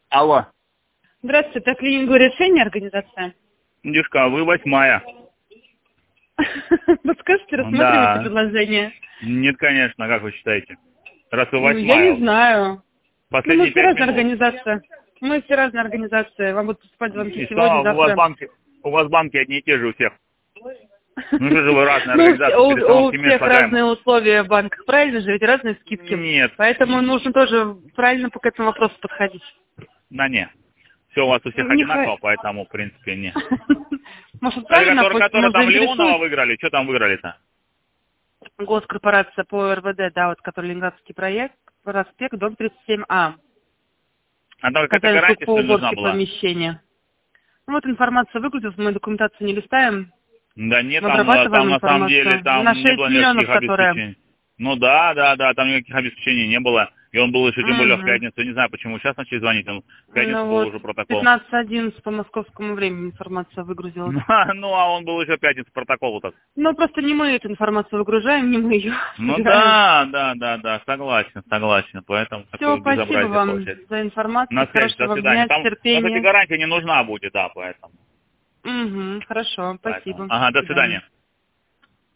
Алло. Здравствуйте, это клининговое решение, организация. Девушка, вы 8-я. Подскажите, рассматриваете предложение? Нет, конечно, как вы считаете? Раз вы Ну, я 8-я. не знаю. Последние Мы все 5 разные минут. организации. Мы все разные организации. Вам будут поступать звонки И сегодня, что, завтра. у вас банки одни и те же у всех. Ну что же вы разные Ну, организации, у перестановки мест всех слагаемых. разные условия в банках, правильно же? Ведь разные скидки. Нет. Поэтому нужно тоже правильно к этому вопросу подходить. Да не. Все у вас у всех Не одинаково, поэтому, в принципе, не. Может, А правильно, которые может, там Леонова заинтересует выиграли, что там выиграли-то? госкорпорация по РВД, да, вот, который Ленинградский проект, проспект, дом 37А. А там какая-то Казань гарантия, по что ли, нужна уборке была? помещения. Ну, вот информация выгрузилась, мы документацию не листаем, Да нет, мы там обрабатываем на самом деле, информацию. На там не 6 было миллионов, никаких которые... обеспечений. Ну да, там никаких обеспечений не было. И он был еще тем более в Мгм. пятницу. Не знаю, почему сейчас начали звонить. В пятницу Ну был вот, уже протокол. 15:11 по московскому времени информация выгрузилась. Ну, а он был еще в пятницу протокол этот. Ну, просто не мы эту информацию выгружаем, не мы ее Ну собираем. да, согласен. Поэтому Все, такое спасибо безобразие вам получается. за информацию, На связи, до хорошего вам свидания. дня, Там, кстати, терпения. гарантия не нужна будет, да, поэтому. Угу, хорошо, спасибо. Ага, До до свидания. свидания.